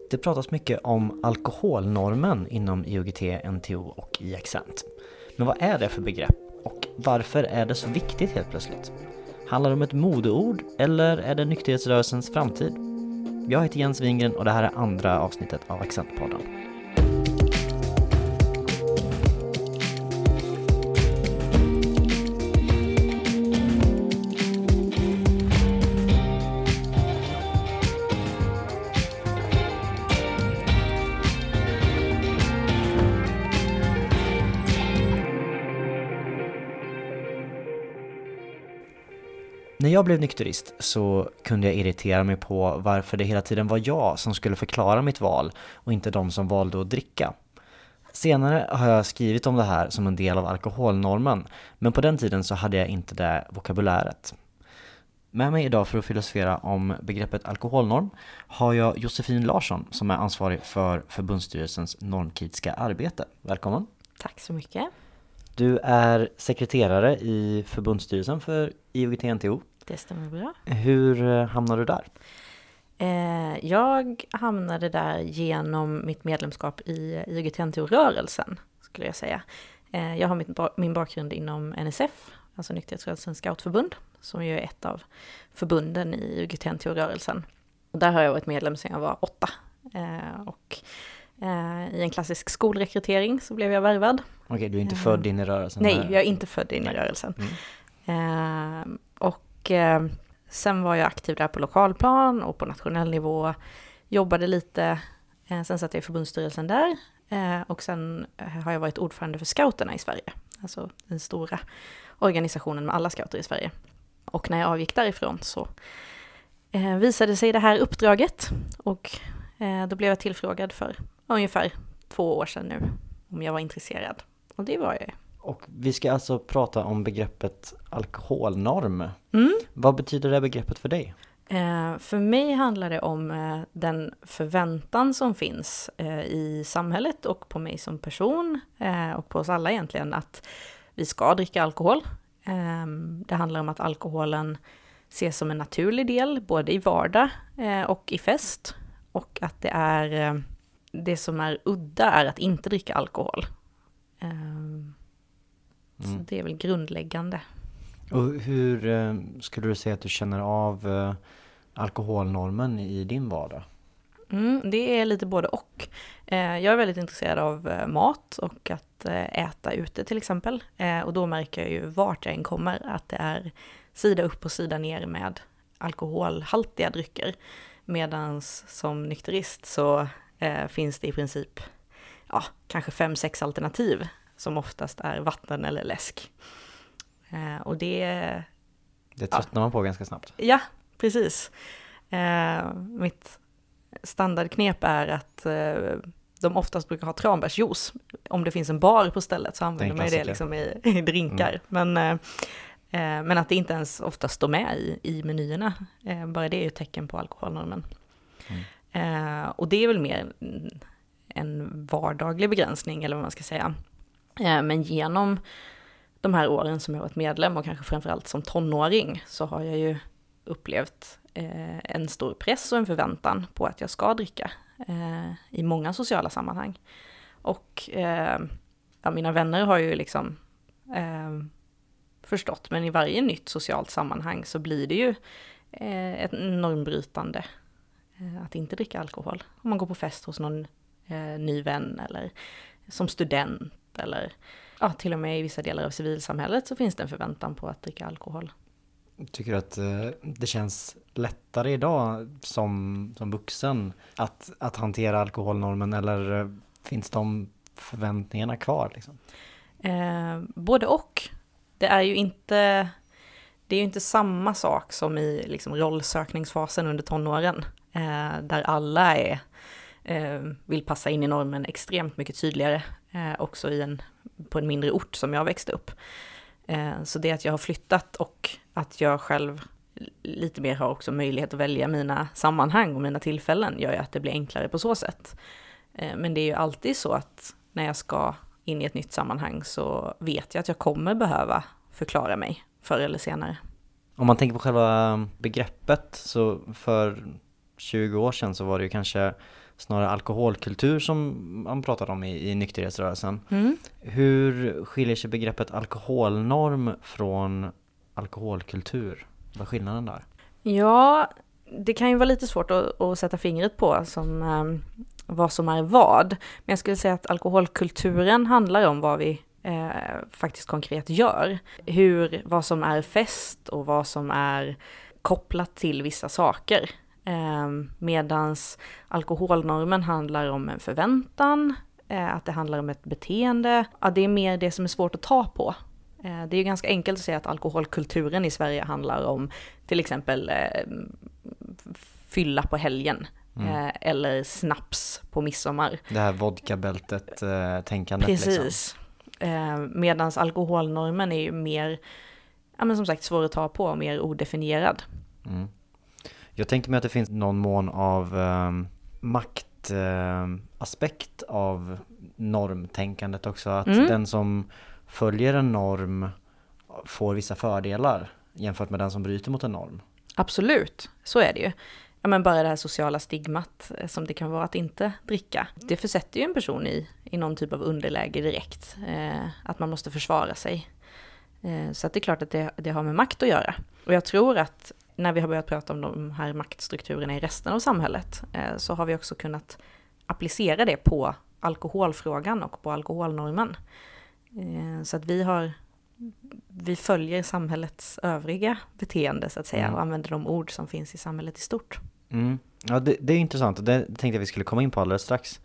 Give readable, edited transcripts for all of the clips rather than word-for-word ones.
Det pratas mycket om alkoholnormen inom IOGT, NTO och i Accent. Men vad är det för begrepp och varför är det så viktigt helt plötsligt? Handlar det om ett modeord eller är det nykterhetsrörelsens framtid? Jag heter Jens Wingren och det här är andra avsnittet av Accentpodden. När jag blev nykterist så kunde jag irritera mig på varför det hela tiden var jag som skulle förklara mitt val och inte de som valde att dricka. Senare har jag skrivit om det här som en del av alkoholnormen, men på den tiden så hade jag inte det vokabuläret. Med mig idag för att filosofera om begreppet alkoholnorm har jag Josefin Larsson som är ansvarig för förbundsstyrelsens normkritiska arbete. Välkommen! Tack så mycket! Du är sekreterare i förbundsstyrelsen för IOGT-NTO. Det stämmer bra. Hur hamnade du där? Jag hamnade där genom mitt medlemskap i IOGT-NTO-rörelsen, skulle jag säga. Jag har min bakgrund inom NSF, alltså Nykterhetsrörelsens scoutförbund, som ju är ett av förbunden i IOGT-NTO-rörelsen. Och där har jag varit medlem sedan jag var 8. I en klassisk skolrekrytering så blev jag värvad. Okej, du är inte född in i rörelsen? Nej, jag är inte född in i rörelsen. Sen var jag aktiv där på lokalplan och på nationell nivå. Jobbade lite, sen satt jag i förbundsstyrelsen där. Och sen har jag varit ordförande för scouterna i Sverige. Alltså den stora organisationen med alla scouter i Sverige. Och när jag avgick därifrån så visade sig det här uppdraget. Och då blev jag tillfrågad för ungefär 2 år sedan nu om jag var intresserad. Och det var jag. Och vi ska alltså prata om begreppet alkoholnorm. Mm. Vad betyder det begreppet för dig? För mig handlar det om den förväntan som finns i samhället och på mig som person och på oss alla egentligen att vi ska dricka alkohol. Det handlar om att alkoholen ses som en naturlig del både i vardag och i fest. Och att det som är udda är att inte dricka alkohol. Så det är väl grundläggande. Och hur skulle du säga att du känner av alkoholnormen i din vardag? Det är lite både och. Jag är väldigt intresserad av mat och att äta ute till exempel. Och då märker jag ju vart jag än kommer att det är sida upp och sida ner med alkoholhaltiga drycker. Medan som nykterist så finns det i princip kanske 5-6 alternativ som oftast är vatten eller läsk. Och det tröttnar man på ganska snabbt. Ja, precis. Mitt standardknep är att de oftast brukar ha tranbärsjuice. Om det finns en bar på stället så använder man det liksom i drinkar. Men att det inte ens ofta står med i menyerna. Bara det är ju ett tecken på alkoholnormen. Och det är väl mer en vardaglig begränsning eller vad man ska säga. Men genom de här åren som jag varit medlem och kanske framförallt som tonåring så har jag ju upplevt en stor press och en förväntan på att jag ska dricka i många sociala sammanhang. Och mina vänner har ju liksom förstått, men i varje nytt socialt sammanhang så blir det ju ett normbrytande att inte dricka alkohol. Om man går på fest hos någon ny vän eller som student eller till och med i vissa delar av civilsamhället så finns det en förväntan på att dricka alkohol. Tycker du att det känns lättare idag som vuxen att hantera alkoholnormen eller finns de förväntningarna kvar? Liksom? Både och. Det är ju inte samma sak som i liksom rollsökningsfasen under tonåren där alla vill passa in i normen extremt mycket tydligare också på en mindre ort som jag växte upp. Så det att jag har flyttat och att jag själv lite mer har också möjlighet att välja mina sammanhang och mina tillfällen gör ju att det blir enklare på så sätt. Men det är ju alltid så att när jag ska in i ett nytt sammanhang så vet jag att jag kommer behöva förklara mig förr eller senare. Om man tänker på själva begreppet så för 20 år sedan så var det ju kanske snarare alkoholkultur som man pratar om i nykterhetsrörelsen. Hur skiljer sig begreppet alkoholnorm från alkoholkultur? Vad är skillnaden där? Ja, det kan ju vara lite svårt att sätta fingret på vad som är vad. Men jag skulle säga att alkoholkulturen handlar om vad vi faktiskt konkret gör. Vad som är fest och vad som är kopplat till vissa saker. Medans alkoholnormen handlar om en förväntan, att det handlar om ett beteende. Ja, det är mer det som är svårt att ta på. Det är ju ganska enkelt att säga att alkoholkulturen i Sverige handlar om till exempel fylla på helgen. Eller snaps på midsommar. Det här vodkabältet-tänkandet. Precis. Liksom. Medans alkoholnormen är ju mer, som sagt, svår att ta på och mer odefinierad. Jag tänker mig att det finns någon mån av maktaspekt av normtänkandet också. Att den som följer en norm får vissa fördelar jämfört med den som bryter mot en norm. Absolut, så är det ju. Men bara det här sociala stigmat som det kan vara att inte dricka. Det försätter ju en person i någon typ av underläge direkt. Att man måste försvara sig. Så att det är klart att det har med makt att göra. Och jag tror att när vi har börjat prata om de här maktstrukturerna i resten av samhället så har vi också kunnat applicera det på alkoholfrågan och på alkoholnormen. Så att vi följer samhällets övriga beteende så att säga och använder de ord som finns i samhället i stort. Ja, det är intressant och det tänkte jag vi skulle komma in på alldeles strax.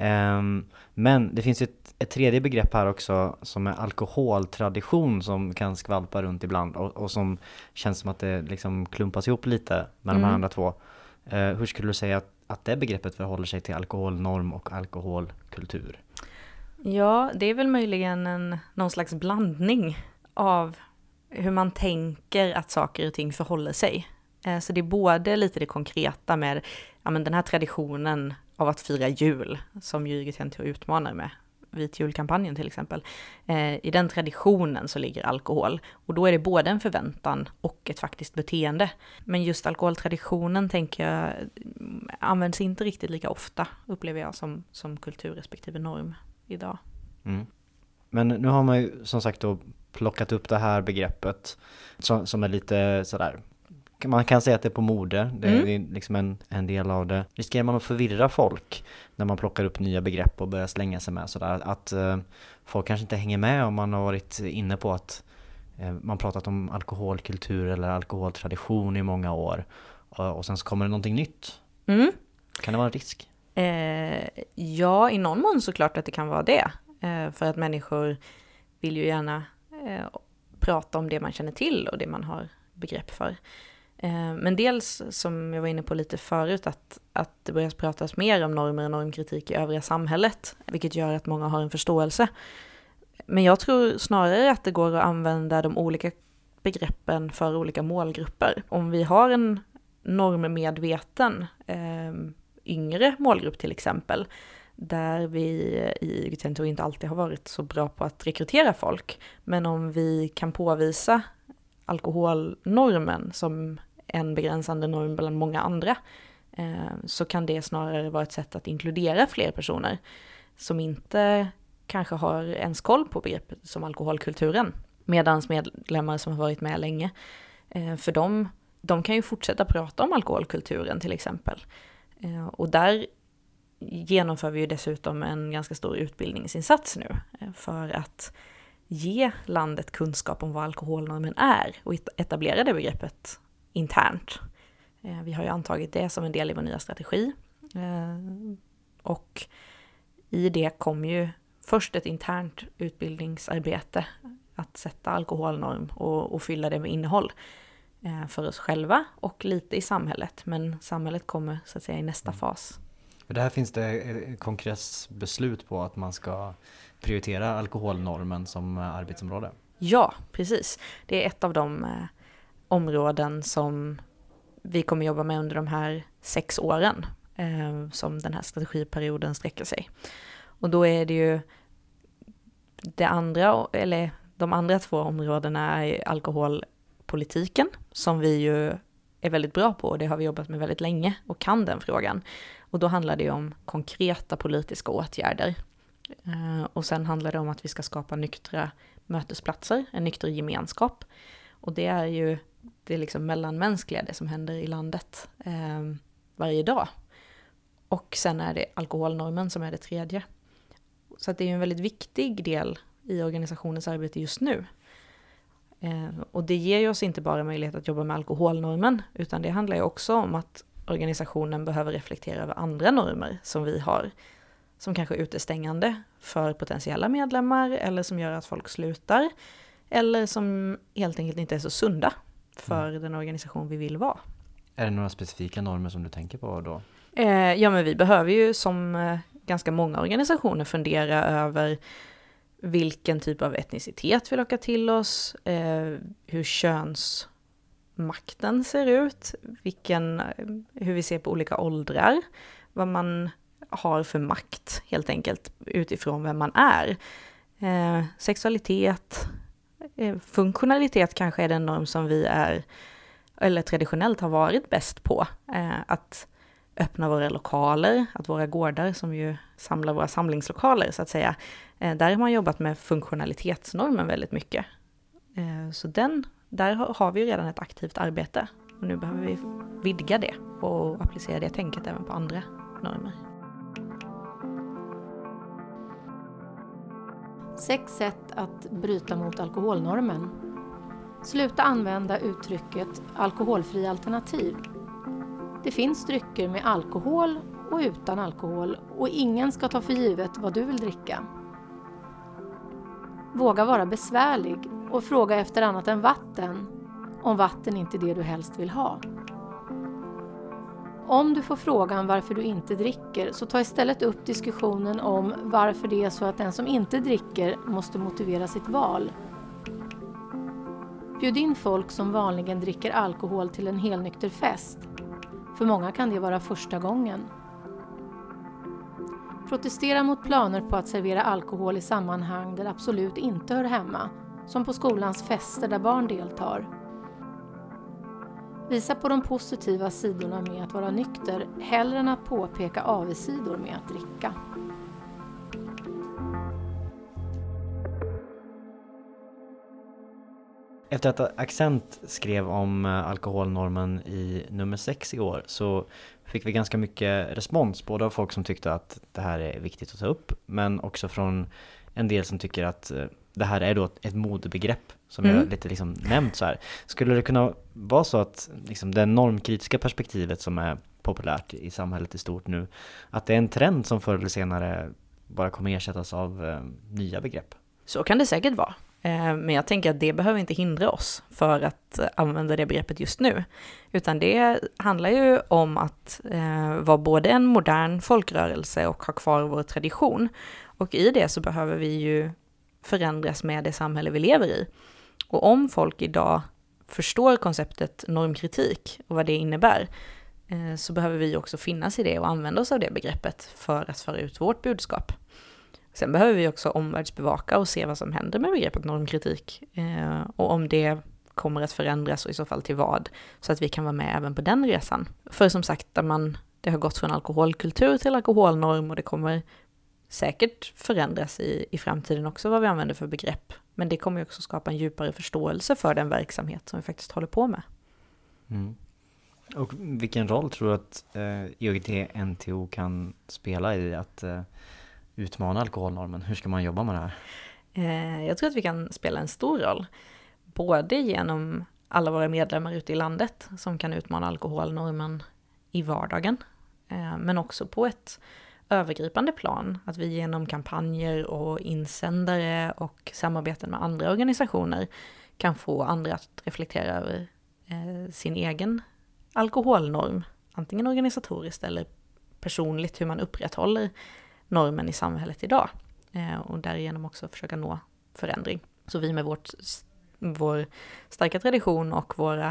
Men det finns ett tredje begrepp här också som är alkoholtradition som kan skvalpa runt ibland och som känns som att det liksom klumpas ihop lite med de här andra två. Hur skulle du säga att det begreppet förhåller sig till alkoholnorm och alkoholkultur? Ja, det är väl möjligen någon slags blandning av hur man tänker att saker och ting förhåller sig. Så det är både lite det konkreta med den här traditionen av att fira jul som Jürgen utmanar med vit julkampanjen till exempel. I den traditionen så ligger alkohol och då är det både en förväntan och ett faktiskt beteende. Men just alkoholtraditionen tänker jag används inte riktigt lika ofta upplever jag som kultur respektive norm idag. Men nu har man ju som sagt då plockat upp det här begreppet som är lite sådär. Man kan säga att det är på mode, det är liksom en del av det. Riskerar man att förvirra folk när man plockar upp nya begrepp och börjar slänga sig med sådär? Att folk kanske inte hänger med om man har varit inne på att man pratat om alkoholkultur eller alkoholtradition i många år. Och sen så kommer det någonting nytt. Kan det vara en risk? Ja, i någon mån såklart att det kan vara det. För att människor vill ju gärna prata om det man känner till och det man har begrepp för. Men dels, som jag var inne på lite förut, att det börjar pratas mer om normer och normkritik i övriga samhället, vilket gör att många har en förståelse. Men jag tror snarare att det går att använda de olika begreppen för olika målgrupper. Om vi har en normmedveten yngre målgrupp till exempel, där vi i Yggetento inte alltid har varit så bra på att rekrytera folk, men om vi kan påvisa alkoholnormen som en begränsande norm bland många andra så kan det snarare vara ett sätt att inkludera fler personer som inte kanske har ens koll på begreppet som alkoholkulturen, medans medlemmar som har varit med länge, för de kan ju fortsätta prata om alkoholkulturen till exempel. Och där genomför vi ju dessutom en ganska stor utbildningsinsats nu för att ge landet kunskap om vad alkoholnormen är och etablera det begreppet internt. Vi har ju antagit det som en del i vår nya strategi. Och i det kom ju först ett internt utbildningsarbete att sätta alkoholnorm och fylla det med innehåll för oss själva och lite i samhället. Men samhället kommer så att säga i nästa fas. Det här finns det kongressbeslut på att man ska prioritera alkoholnormen som arbetsområde. Ja, precis. Det är ett av de områden som vi kommer jobba med under de här 6 åren som den här strategiperioden sträcker sig. Och då är det ju de andra 2 områdena är alkoholpolitiken som vi ju är väldigt bra på och det har vi jobbat med väldigt länge och kan den frågan. Och då handlar det om konkreta politiska åtgärder. Och sen handlar det om att vi ska skapa nyktra mötesplatser, en nykter gemenskap. Och det är ju det liksom mellanmänskliga, det som händer i landet varje dag. Och sen är det alkoholnormen som är det tredje. Så att det är en väldigt viktig del i organisationens arbete just nu. Och det ger ju oss inte bara möjlighet att jobba med alkoholnormen, utan det handlar ju också om att organisationen behöver reflektera över andra normer som vi har, som kanske är utestängande för potentiella medlemmar, eller som gör att folk slutar, eller som helt enkelt inte är så sunda för den organisation vi vill vara. Är det några specifika normer som du tänker på då? Ja, men vi behöver ju som ganska många organisationer fundera över vilken typ av etnicitet vi lockar till oss, hur könsmakten ser ut, hur vi ser på olika åldrar, vad man har för makt helt enkelt utifrån vem man är. Sexualitet, funktionalitet kanske är den norm som vi är, eller traditionellt har varit bäst på. Att öppna våra lokaler, att våra gårdar som ju samlar våra samlingslokaler så att säga, där har man jobbat med funktionalitetsnormen väldigt mycket. Så där har vi ju redan ett aktivt arbete och nu behöver vi vidga det och applicera det tänket även på andra normer. 6 sätt att bryta mot alkoholnormen. Sluta använda uttrycket alkoholfri alternativ. Det finns drycker med alkohol och utan alkohol och ingen ska ta för givet vad du vill dricka. Våga vara besvärlig och fråga efter annat än vatten, om vatten inte är det du helst vill ha. Om du får frågan varför du inte dricker, så ta istället upp diskussionen om varför det är så att den som inte dricker måste motivera sitt val. Bjud in folk som vanligen dricker alkohol till en helnykter fest. För många kan det vara första gången. Protestera mot planer på att servera alkohol i sammanhang där det absolut inte hör hemma, som på skolans fester där barn deltar. Visa på de positiva sidorna med att vara nykter hellre än att påpeka avigsidor med att dricka. Efter att Accent skrev om alkoholnormen i nummer 6 i år så fick vi ganska mycket respons, både av folk som tyckte att det här är viktigt att ta upp, men också från en del som tycker att det här är då ett modebegrepp som jag lite liksom nämnt så här. Skulle det kunna vara så att liksom det normkritiska perspektivet som är populärt i samhället i stort nu, att det är en trend som förr eller senare bara kommer ersättas av nya begrepp? Så kan det säkert vara. Men jag tänker att det behöver inte hindra oss för att använda det begreppet just nu. Utan det handlar ju om att vara både en modern folkrörelse och ha kvar vår tradition. Och i det så behöver vi ju förändras med det samhälle vi lever i. Och om folk idag förstår konceptet normkritik och vad det innebär, så behöver vi också finnas i det och använda oss av det begreppet för att föra ut vårt budskap. Sen behöver vi också omvärldsbevaka och se vad som händer med begreppet normkritik och om det kommer att förändras och i så fall till vad, så att vi kan vara med även på den resan. För som sagt, det har gått från alkoholkultur till alkoholnorm och det kommer säkert förändras i framtiden också vad vi använder för begrepp. Men det kommer ju också skapa en djupare förståelse för den verksamhet som vi faktiskt håller på med. Mm. Och vilken roll tror du att IOGT-NTO kan spela i att utmana alkoholnormen? Hur ska man jobba med det här? Jag tror att vi kan spela en stor roll. Både genom alla våra medlemmar ute i landet som kan utmana alkoholnormen i vardagen. Men också på ett övergripande plan. Att vi genom kampanjer och insändare och samarbeten med andra organisationer kan få andra att reflektera över sin egen alkoholnorm. Antingen organisatoriskt eller personligt, hur man upprätthåller normen i samhället idag. Och därigenom också försöka nå förändring. Så vi med vår starka tradition och våra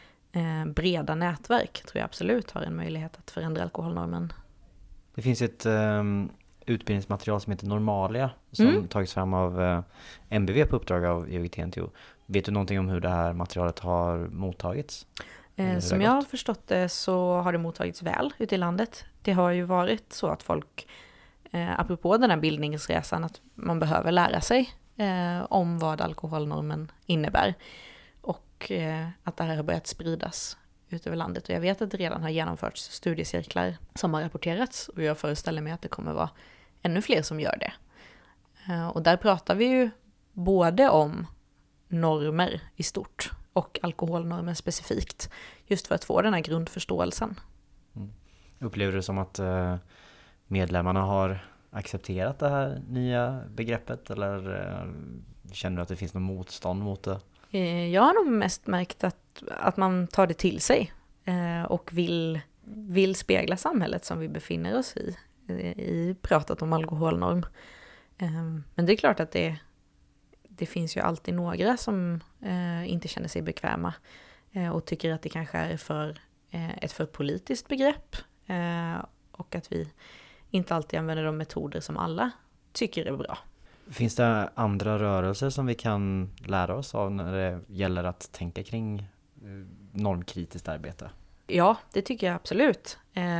breda nätverk tror jag absolut har en möjlighet att förändra alkoholnormen. Det finns ett utbildningsmaterial som heter Normalia som tagits fram av MBV på uppdrag av IOGT-NTO. Vet du någonting om hur det här materialet har mottagits? Som jag har förstått det så har det mottagits väl ute i landet. Det har ju varit så att folk, apropå den här bildningsresan, att man behöver lära sig om vad alkoholnormen innebär. Och att det här har börjat spridas ut över landet. Och jag vet att det redan har genomförts studiecirklar som har rapporterats. Och jag föreställer mig att det kommer vara ännu fler som gör det. Och där pratar vi ju både om normer i stort och alkoholnormen specifikt. Just för att få den här grundförståelsen. Upplever du som att medlemmarna har accepterat det här nya begreppet? Eller känner du att det finns något motstånd mot det? Jag har nog mest märkt att man tar det till sig och vill spegla samhället som vi befinner oss i pratat om alkoholnorm. Men det är klart att det finns ju alltid några som inte känner sig bekväma och tycker att det kanske är ett för politiskt begrepp och att vi inte alltid använder de metoder som alla tycker är bra. Finns det andra rörelser som vi kan lära oss av när det gäller att tänka kring normkritiskt arbete? Ja, det tycker jag absolut.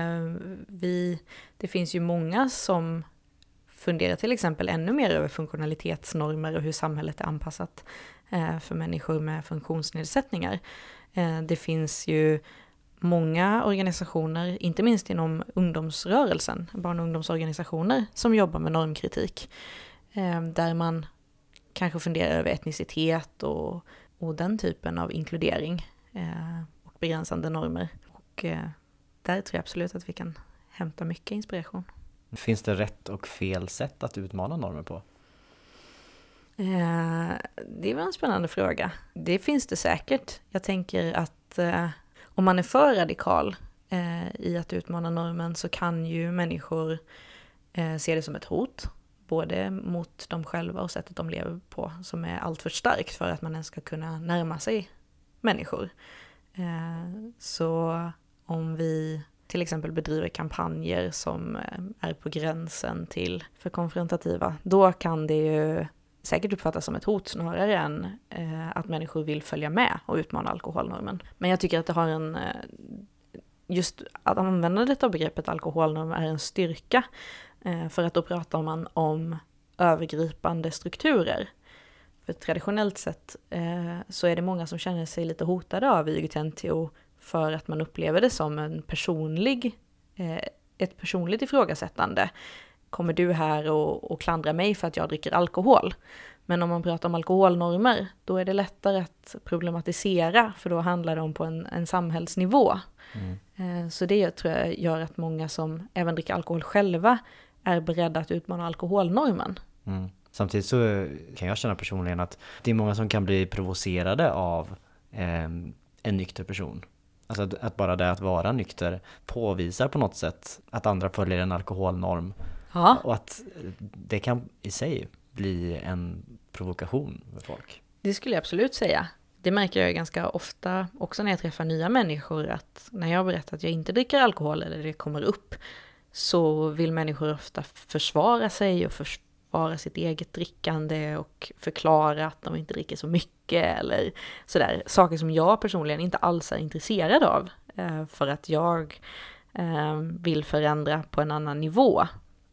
Det finns ju många som funderar till exempel ännu mer över funktionalitetsnormer och hur samhället är anpassat för människor med funktionsnedsättningar. Det finns ju många organisationer, inte minst inom ungdomsrörelsen, barn- och ungdomsorganisationer som jobbar med normkritik. Där man kanske funderar över etnicitet och den typen av inkludering och begränsande normer. Och där tror jag absolut att vi kan hämta mycket inspiration. Finns det rätt och fel sätt att utmana normer på? Det var en spännande fråga. Det finns det säkert. Jag tänker att om man är för radikal i att utmana normen så kan ju människor se det som ett hot. Både mot dem själva och sättet de lever på som är allt för starkt för att man ens ska kunna närma sig människor. Så om vi till exempel bedriver kampanjer som är på gränsen till för konfrontativa, då kan det ju säkert uppfattas som ett hot snarare än att människor vill följa med och utmana alkoholnormen. Men jag tycker att det har just att användandet av begreppet alkoholnorm är en styrka. För att då pratar man om övergripande strukturer. För traditionellt sett så är det många som känner sig lite hotade av YGT-NTO för att man upplever det som ett personligt ifrågasättande. Kommer du här och klandrar mig för att jag dricker alkohol? Men om man pratar om alkoholnormer, då är det lättare att problematisera, för då handlar det om på en samhällsnivå. Så det tror jag gör att många som även dricker alkohol själva är beredda att utmana alkoholnormen. Samtidigt så kan jag känna personligen att det är många som kan bli provocerade av en nykter person. Alltså att bara det att vara nykter påvisar på något sätt att andra följer en alkoholnorm. Ja. Och att det kan i sig bli en provokation för folk. Det skulle jag absolut säga. Det märker jag ganska ofta också när jag träffar nya människor, att när jag berättar att jag inte dricker alkohol eller det kommer upp, så vill människor ofta försvara sig och försvara sitt eget drickande och förklara att de inte dricker så mycket eller sådär. Saker som jag personligen inte alls är intresserad av för att jag vill förändra på en annan nivå.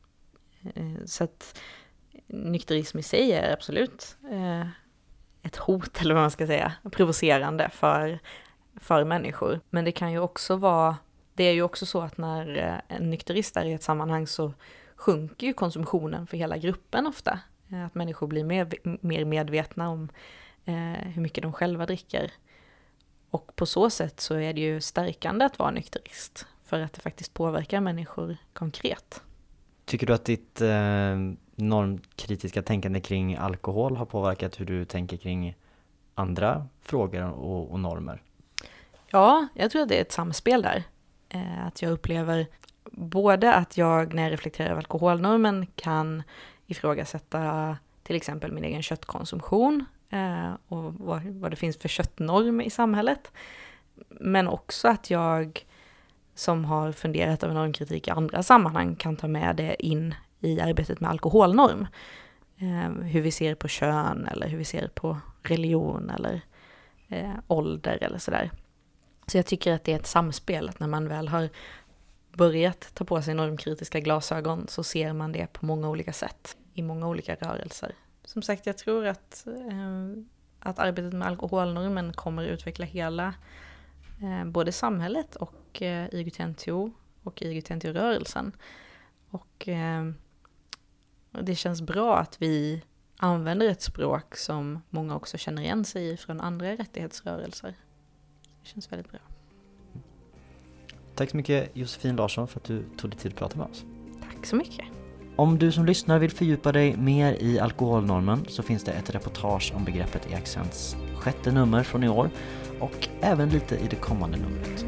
Så att nykterism i sig är absolut ett hot, eller vad man ska säga, provocerande för människor. Men det kan ju också vara, det är ju också så att när en nykterist är i ett sammanhang så sjunker ju konsumtionen för hela gruppen ofta. Att människor blir mer medvetna om hur mycket de själva dricker. Och på så sätt så är det ju stärkande att vara nykterist, för att det faktiskt påverkar människor konkret. Tycker du att ditt normkritiska tänkande kring alkohol har påverkat hur du tänker kring andra frågor och normer? Ja, jag tror att det är ett samspel där. Att jag upplever både att jag när jag reflekterar över alkoholnormen kan ifrågasätta till exempel min egen köttkonsumtion och vad det finns för köttnorm i samhället. Men också att jag som har funderat över normkritik i andra sammanhang kan ta med det in i arbetet med alkoholnorm. Hur vi ser på kön eller hur vi ser på religion eller ålder eller sådär. Så jag tycker att det är ett samspel, att när man väl har börjat ta på sig normkritiska glasögon så ser man det på många olika sätt, i många olika rörelser. Som sagt, jag tror att arbetet med alkoholnormen kommer utveckla hela både samhället och IOGT-NTO och IOGT-NTO-rörelsen. Och det känns bra att vi använder ett språk som många också känner igen sig i från andra rättighetsrörelser. Det känns väldigt bra. Tack så mycket Josefin Larsson för att du tog dig tid att prata med oss. Tack så mycket. Om du som lyssnar vill fördjupa dig mer i alkoholnormen så finns det ett reportage om begreppet i Accents 6:e nummer från i år och även lite i det kommande numret.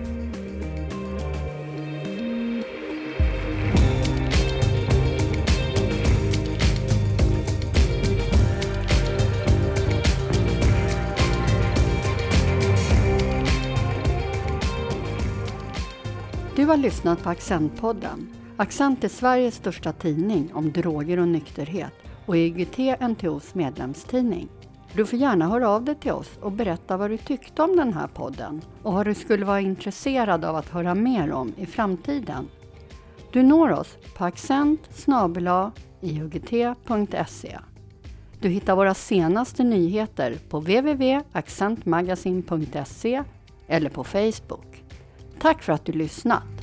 Du har lyssnat på Accentpodden. Accent är Sveriges största tidning om droger och nykterhet och IOGT-NTOs medlemstidning. Du får gärna höra av dig till oss och berätta vad du tyckte om den här podden och vad du skulle vara intresserad av att höra mer om i framtiden. Du når oss på accent@iogT.se. Du hittar våra senaste nyheter på www.accentmagasin.se eller på Facebook. Tack för att du lyssnat!